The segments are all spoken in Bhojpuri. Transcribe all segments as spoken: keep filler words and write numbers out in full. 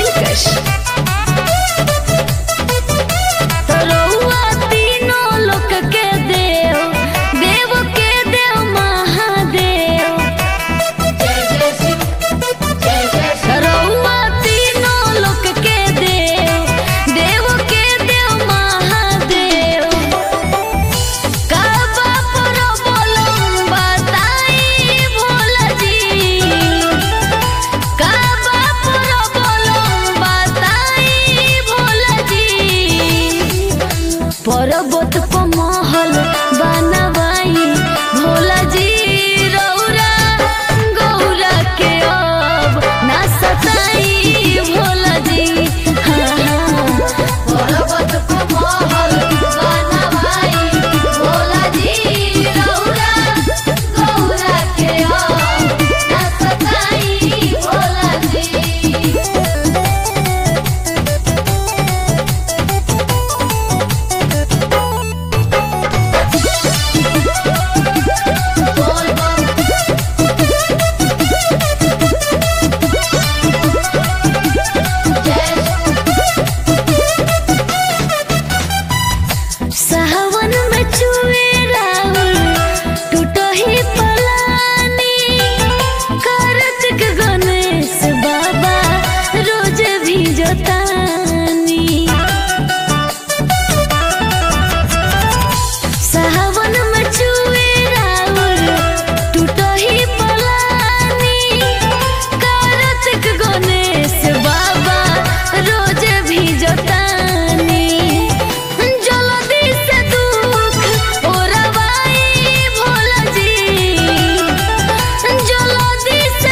दिलकश। रउआ तीनों लोक के देव, देव के देव महादेव। रउआ तीनों लोक के देव, देव के देव महादेव। काबा पर बोलम बताई भोला जी, काबा पर बोलम बताई भोला जी। पर्वत पर महल बनवाई भोला जी, रौरा गौरा के अब ना सताई भोला जी। हाँ हाँ, पर्वत पर महल बनवाई भोला जी, रौरा गौरा के अब ना सताई भोला जी। सावन में चुए राउर टूटही पलानी, कार्तिक गणेश बाबा रोज भिजतानी। सावन में चुए राउर टूटही पलानी, कार्तिक गणेश बाबा रोज भिजतानी। जल्दी से दुख ओरवाई भोला जी, जल्दी से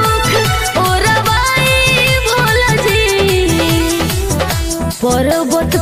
दुख ओरवाई भोला जी। पर्वत